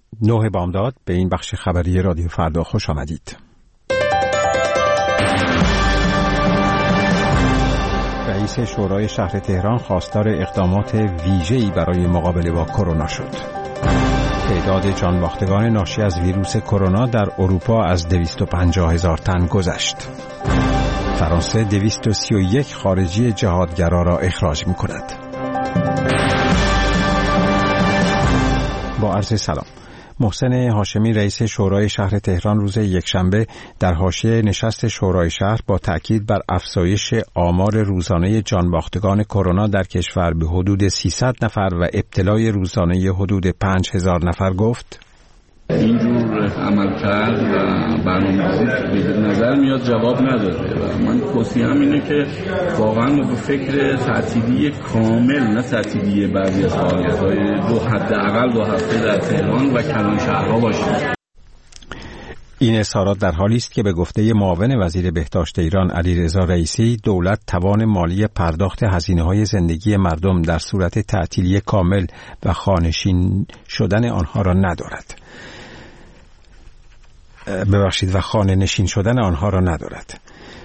9 بامداد به این بخش خبری رادیو فردا خوش آمدید. رئیس شورای شهر تهران خواستار اقدامات ویژه‌ای برای مقابله با کرونا شد. تعداد جانباختگان ناشی از ویروس کرونا در اروپا از 250,000 تن گذشت. فرانسه 231 خارجی جهادگرا را اخراج می‌کند. با عرض سلام. محسن هاشمی رئیس شورای شهر تهران روز یکشنبه در حاشیه نشست شورای شهر با تأکید بر افزایش آمار روزانه جانباختگان کرونا در کشور به حدود 300 نفر و ابتلای روزانه حدود 5,000 نفر گفت: اینجور عملکرد و برنامه‌ریزی به نظر میاد جواب نداده و من توصیه‌ام اینه که واقعا به فکر تعطیلی کامل، نه تعطیلی بعضی از فعالیت‌های حداقل 2 هفته در تهران و کلان شهرها باشیم. این اظهارات در حالی است که به گفته معاون وزیر بهداشت ایران علیرضا رئیسی، دولت توان مالی پرداخت هزینه‌های زندگی مردم در صورت تعطیلی کامل و خانه‌نشین شدن آنها را ندارد. و خانه نشین شدن آنها را ندارد.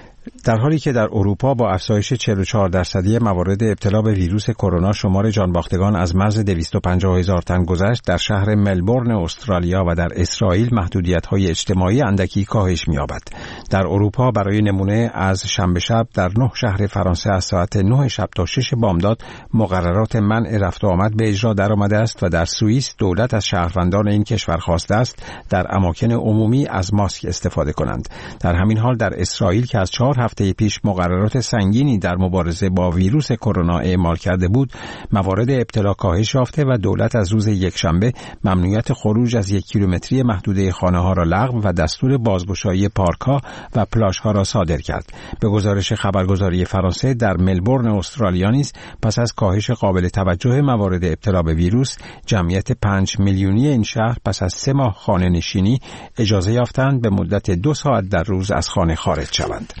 در حالی که در اروپا با افزایش 44% موارد ابتلا به ویروس کرونا شمار جانباختگان از مرز 250,000 تن گذشت، در شهر ملبورن استرالیا و در اسرائیل محدودیت‌های اجتماعی اندکی کاهش می‌یابد. در اروپا برای نمونه از شنبه شب در 9 شهر فرانسه از ساعت 9 شب تا 6 بامداد مقررات منع رفت و آمد به اجرا درآمده است و در سوئیس دولت از شهروندان این کشور خواسته است در اماکن عمومی از ماسک استفاده کنند. در همین حال در اسرائیل که از 4 هفته پیش مقررات سنگینی در مبارزه با ویروس کرونا اعمال کرده بود، موارد ابتلا کاهش یافته و دولت از روز یکشنبه ممنوعیت خروج از 1 کیلومتری محدوده خانه‌ها را لغو و دستور بازگشایی پارک‌ها و پلاژها را صادر کرد. به گزارش خبرگزاری فرانسه، در ملبورن استرالیا نیز پس از کاهش قابل توجه موارد ابتلا به ویروس، جمعیت 5 میلیونی این شهر پس از 3 ماه خانه‌نشینی اجازه یافتند به مدت 2 ساعت در روز از خانه خارج شوند.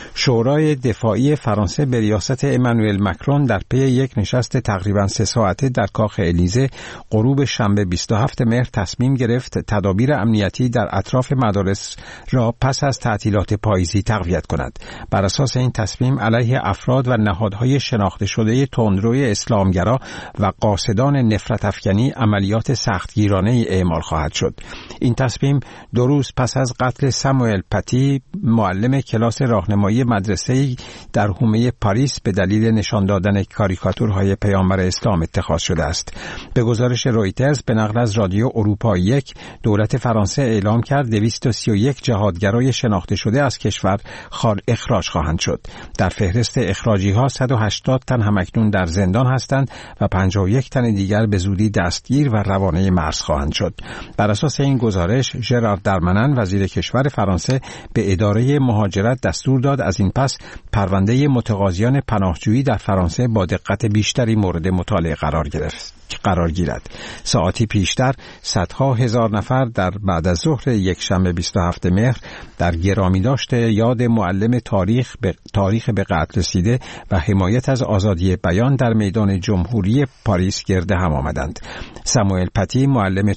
شورای دفاعی فرانسه به ریاست امانوئل مکرون در پی یک نشست تقریباً 3 ساعته در کاخ الیزه غروب شنبه 27 مهر تصمیم گرفت تدابیر امنیتی در اطراف مدارس را پس از تعطیلات پاییزی تقویت کند. بر اساس این تصمیم علیه افراد و نهادهای شناخته شده تندروی اسلامگرا و قاصدان نفرت افکنی عملیات سختگیرانه اعمال خواهد شد. این تصمیم 2 روز پس از قتل ساموئل پتی، معلم کلاس راهنمایی مدرسه‌ای در حومه پاریس، به دلیل نشان دادن کاریکاتورهای پیامبر اسلام اتخاذ شده است. به گزارش رویترز به نقل از رادیو اروپا 1، دولت فرانسه اعلام کرد 231 جهادگرای شناخته شده از کشور اخراج خواهند شد. در فهرست اخراجی‌ها 180 تن همکنون در زندان هستند و 51 تن دیگر به زودی دستگیر و روانه مرز خواهند شد. بر اساس این گزارش، ژرار درمنن وزیر کشور فرانسه به اداره مهاجرت دستور داد از این پس پرونده متقاضیان پناهجویی در فرانسه با دقت بیشتری مورد مطالعه قرار گیرد. ساعتی پیشتر صدها هزار نفر در بعد از ظهر یکشنبه 27 مهر در گرامیداشت یاد معلم تاریخ به قتل رسیده و حمایت از آزادی بیان در میدان جمهوری پاریس گرد هم آمدند. ساموئل پتی، معلم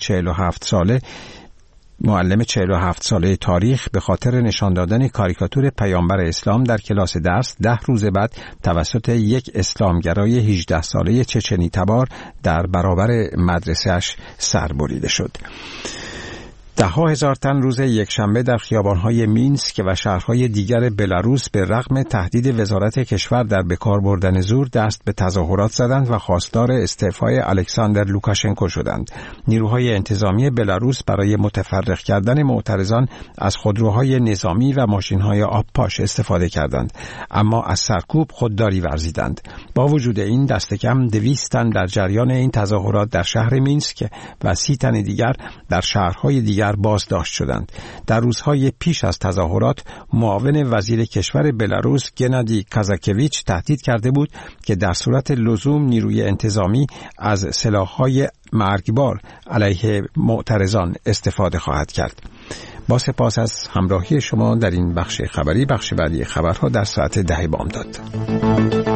47 ساله تاریخ، به خاطر نشان دادن کاریکاتور پیامبر اسلام در کلاس درس 10 روز بعد توسط یک اسلامگرای 18 ساله چچنی تبار در برابر مدرسه‌اش سربریده شد. 10,000 تن روز یکشنبه در خیابان‌های مینسک و شهرهای دیگر بلاروس به رغم تهدید وزارت کشور در بکار بردن زور دست به تظاهرات زدند و خواستار استعفای الکساندر لوکاشنکو شدند. نیروهای انتظامی بلاروس برای متفرق کردن معترضان از خودروهای نظامی و ماشین‌های آبپاش استفاده کردند، اما از سرکوب خودداری ورزیدند. با وجود این، دست کم 200 تن در جریان این تظاهرات در شهر مینسک و 30 تن دیگر در شهرهای دیگر بازداشت شدند. در روزهای پیش از تظاهرات، معاون وزیر کشور بلاروس گنادی کازاکویچ تهدید کرده بود که در صورت لزوم نیروی انتظامی از سلاح‌های مرگبار علیه معترضان استفاده خواهد کرد. با سپاس از همراهی شما در این بخش خبری. بخش بعدی خبرها در ساعت 10 بامداد.